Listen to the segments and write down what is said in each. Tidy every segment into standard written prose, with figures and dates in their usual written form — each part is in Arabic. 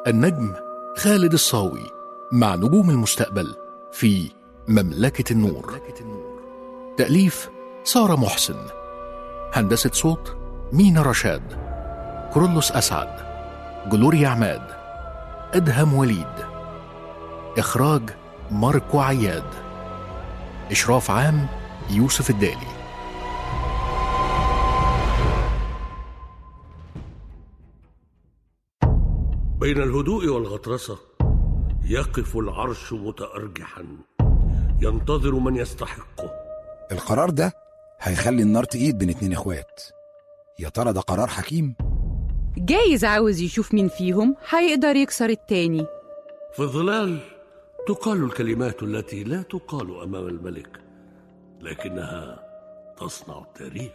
النجم خالد الصاوي مع نجوم المستقبل في مملكة النور. تأليف سارة محسن، هندسة صوت مينا رشاد، كرولوس أسعد، جلوريا عماد، أدهم وليد، إخراج ماركو عياد، إشراف عام يوسف الدالي. بين الهدوء والغطرسة يقف العرش متأرجحا ينتظر من يستحقه. القرار ده هيخلي النار تقيد بين 2 اخوات. يا ترى ده قرار حكيم؟ جايز عاوز يشوف مين فيهم هيقدر يكسر التاني. في الظلال تقال الكلمات التي لا تقال أمام الملك، لكنها تصنع التاريخ.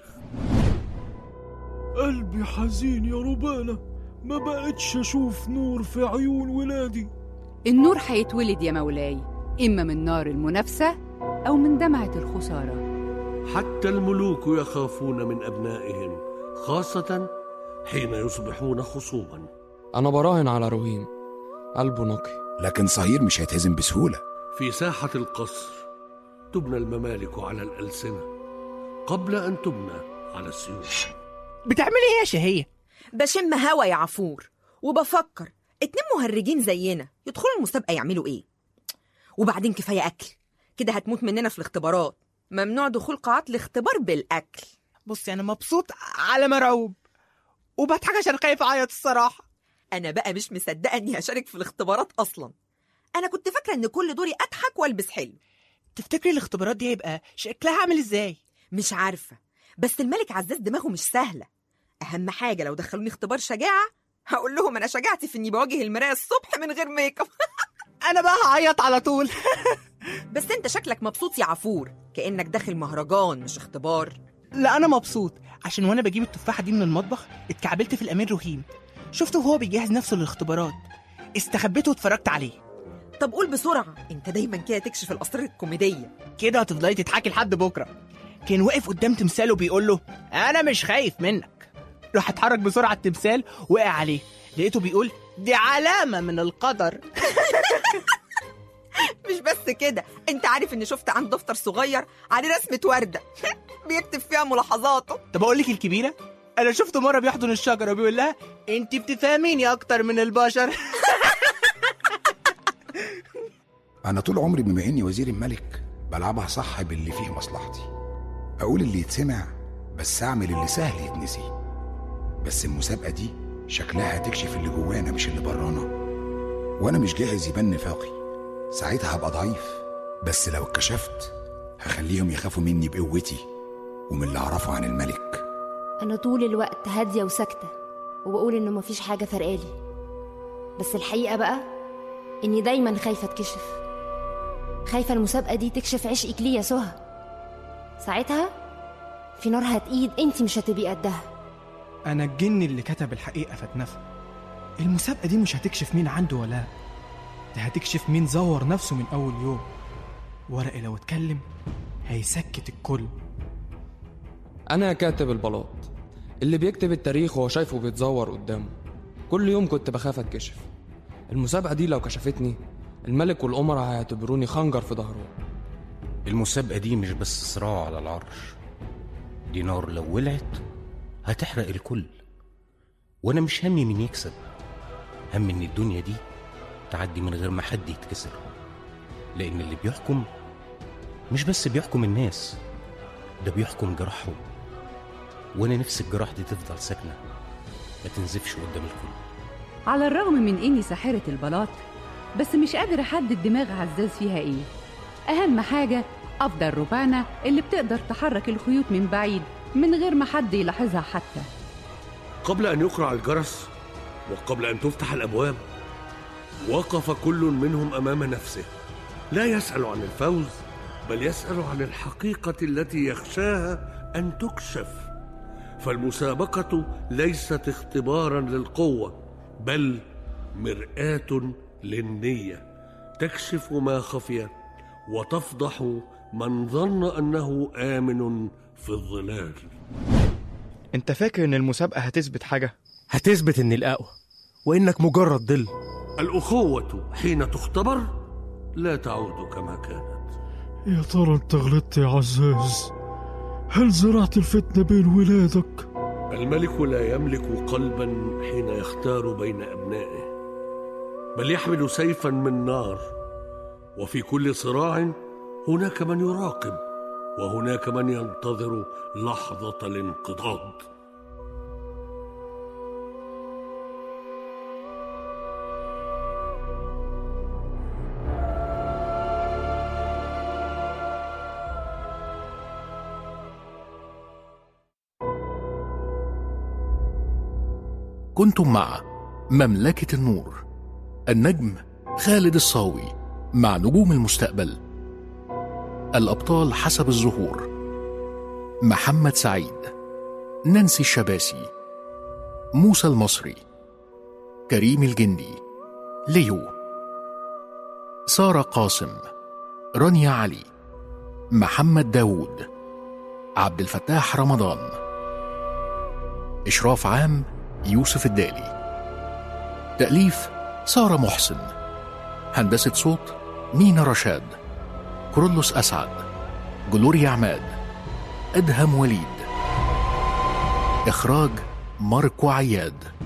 قلبي حزين يا ربانة، ما بقتش أشوف نور في عيون ولادي. النور هيتولد يا مولاي، إما من نار المنافسة أو من دمعة الخسارة. حتى الملوك يخافون من أبنائهم، خاصة حين يصبحون خصوما. أنا براهن على رهيم، قلبه نقي. لكن صهير مش هيتهزم بسهولة. في ساحة القصر تبنى الممالك على الألسنة قبل أن تبنى على السيوف. بتعملي ايه يا شهية؟ بشم هوا يا عفور وبفكر 2 مهرجين زينا يدخلوا المسابقة يعملوا ايه؟ وبعدين كفاية أكل كده، هتموت مننا في الاختبارات. ممنوع دخول قاعات الاختبار بالأكل. بصي أنا مبسوط على مرعوب وبضحك عشان خايف أعيط الصراحة. أنا بقى مش مصدقة إني هشارك في الاختبارات أصلا. أنا كنت فاكرة إن كل دوري أضحك والبس حلو. تفتكري الاختبارات دي هيبقى شكلها عامل إزاي؟ مش عارفة، بس الملك عزاز دماغه مش سهلة. أهم حاجة لو دخلوني اختبار شجاعة هقول لهم أنا شجاعتي في إني بواجه المراية الصبح من غير ميك اب. أنا بقى هعيط على طول. بس أنت شكلك مبسوط يا عفور، كأنك داخل مهرجان مش اختبار. لا أنا مبسوط عشان وأنا بجيب التفاحة دي من المطبخ اتكعبلت في الأمير رهيم، شفته وهو بيجهز نفسه للاختبارات، استخبيته واتفرجت عليه. طب قول بسرعة، أنت دايما كده تكشف الأسرار الكوميدية. كده هتفضلي تضحكي لحد بكرة. كان واقف قدام تمثاله بيقول له أنا مش خايف منك. راح اتحرك بسرعة التمثال وقع عليه، لقيته بيقول دي علامة من القدر. مش بس كده، انت عارف اني شفت عند دفتر صغير عليه رسمة وردة بيكتب فيها ملاحظاته. طب اقول لك الكبيرة، انا شفته مرة بيحضن الشجرة وبيقول لها انت بتفهميني اكتر من البشر. انا طول عمري بما اني وزير الملك بلعبها صح باللي فيه مصلحتي، اقول اللي يتسمع بس اعمل اللي سهل يتنسي. بس المسابقة دي شكلها هتكشف اللي جوانا مش اللي برانا، وانا مش جاهز يبان نفاقي، ساعتها هبقى ضعيف. بس لو اتكشفت هخليهم يخافوا مني بقوتي ومن اللي اعرفه عن الملك. انا طول الوقت هادية وساكتة وبقول انه مفيش حاجة فرقالي، بس الحقيقة بقى اني دايما خايفة اتكشف، خايفة المسابقة دي تكشف عشقك ليه يا سهى. ساعتها في نار هتقيد انتي مش هتبقي قدها. أنا الجن اللي كتب الحقيقة فاتنفى. المسابقة دي مش هتكشف مين عنده ولا، ده هتكشف مين زور نفسه من أول يوم. ورقي لو اتكلم هيسكت الكل. أنا كاتب البلاط اللي بيكتب التاريخ وهو شايفه بيتزور قدامه. كل يوم كنت بخاف اتكشف. المسابقة دي لو كشفتني الملك والأمراء هيعتبروني خنجر في ظهره. المسابقة دي مش بس صراع على العرش، دي نار لو ولعت هتحرق الكل. وانا مش همي مين يكسب، هم ان الدنيا دي تعدي من غير ما حد يتكسر. لان اللي بيحكم مش بس بيحكم الناس، ده بيحكم جراحهم. وانا نفسي الجراح دي تفضل ساكنة ما تنزفش قدام الكل. على الرغم من إني ساحرة البلاط، بس مش قادر أحدد دماغ عزاز فيها إيه. أهم حاجة أفضل ربانة اللي بتقدر تحرك الخيوط من بعيد من غير ما حد يلاحظها حتى. قبل أن يقرع الجرس وقبل أن تفتح الأبواب وقف كل منهم أمام نفسه، لا يسأل عن الفوز بل يسأل عن الحقيقة التي يخشاها أن تكشف. فالمسابقة ليست اختبارا للقوة بل مرآة للنية، تكشف ما خفي وتفضح من ظن أنه آمن في الظلال. انت فاكر ان المسابقة هتثبت حاجة؟ هتثبت ان الأقوى وانك مجرد ظل. الأخوة حين تختبر لا تعود كما كانت. يا ترى انت غلطت يا عزاز؟ هل زرعت الفتنة بين ولادك؟ الملك لا يملك قلبا حين يختار بين أبنائه، بل يحمل سيفا من نار، وفي كل صراع هناك من يراقب وهناك من ينتظر لحظة الانقضاض. كنتم مع مملكة النور، النجم خالد الصاوي مع نجوم المستقبل. الأبطال حسب الظهور: محمد سعيد، نانسي الشباسي، موسى المصري، كريم الجندي، ليو، سارة قاسم، رانيا علي، محمد داود، عبد الفتاح رمضان. إشراف عام يوسف الدالي. تأليف سارة محسن. هندسة صوت مينا رشاد، كرولوس أسعد، جلوريا عماد، أدهم وليد. إخراج ماركو عياد.